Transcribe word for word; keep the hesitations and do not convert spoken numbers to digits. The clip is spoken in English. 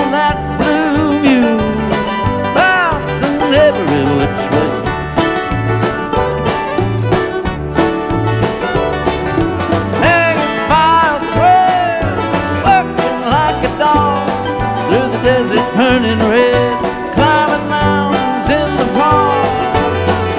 that blue mule, bouncing every which way. Hanging by a thread, working like a dog through the desert, burning